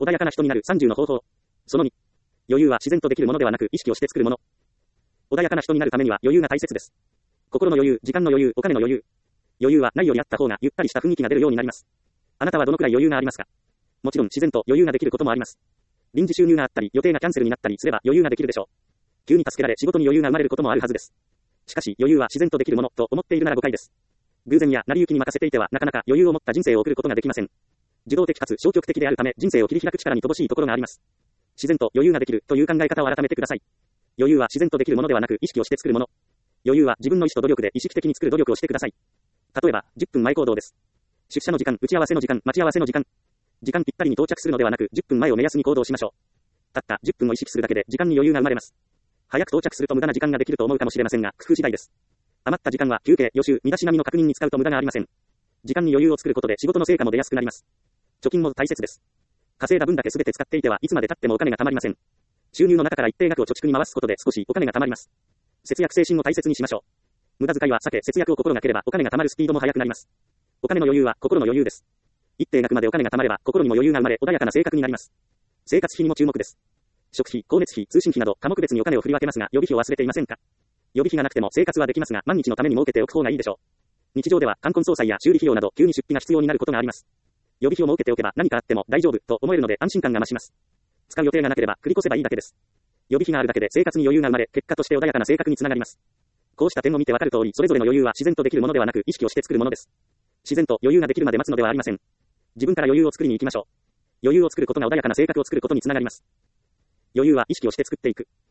穏やかな人になる30の方法。その2。余裕は自然とできるものではなく意識をして作るもの。穏やかな人になるためには余裕が大切です。心の余裕、時間の余裕、お金の余裕。余裕はないよりあった方がゆったりした雰囲気が出るようになります。あなたはどのくらい余裕がありますか？もちろん自然と余裕ができることもあります。臨時収入があったり、予定がキャンセルになったりすれば余裕ができるでしょう。急に助けられ仕事に余裕が生まれることもあるはずです。しかし余裕は自然とできるものと思っているなら誤解です。偶然や成り行きに任せていてはなかなか余裕を持った人生を送ることができません。受動的かつ消極的であるため人生を切り開く力に乏しいところがあります。自然と余裕ができるという考え方を改めてください。余裕は自然とできるものではなく意識をして作るもの。余裕は自分の意思と努力で意識的に作る努力をしてください。例えば、10分前行動です。出社の時間、打ち合わせの時間、待ち合わせの時間。時間ぴったりに到着するのではなく、10分前を目安に行動しましょう。たった10分を意識するだけで時間に余裕が生まれます。早く到着すると無駄な時間ができると思うかもしれませんが、工夫次第です。余った時間は休憩、予習、身だしなみの確認に使うと無駄がありません。時間に余裕を作ることで仕事の成果も出やすくなります。貯金も大切です。稼いだ分だけ全て使っていてはいつまで経ってもお金が貯まりません。収入の中から一定額を貯蓄に回すことで少しお金が貯まります。節約精神を大切にしましょう。無駄遣いは避け節約を心がければお金が貯まるスピードも速くなります。お金の余裕は心の余裕です。一定額までお金が貯まれば心にも余裕が生まれ穏やかな性格になります。生活費にも注目です。食費、光熱費、通信費など科目別にお金を振り分けますが予備費を忘れていませんか？予備費がなくても生活はできますが万日のために設けておく方がいいでしょう。日常では冠婚葬祭や修理費用など急に出費が必要になることがあります。予備費を設けておけば何かあっても大丈夫と思えるので安心感が増します。使う予定がなければ繰り越せばいいだけです。予備費があるだけで生活に余裕が生まれ結果として穏やかな性格につながります。こうした点を見てわかる通りそれぞれの余裕は自然とできるものではなく意識をして作るものです。自然と余裕ができるまで待つのではありません。自分から余裕を作りに行きましょう。余裕を作ることが穏やかな性格を作ることにつながります。余裕は意識をして作っていく。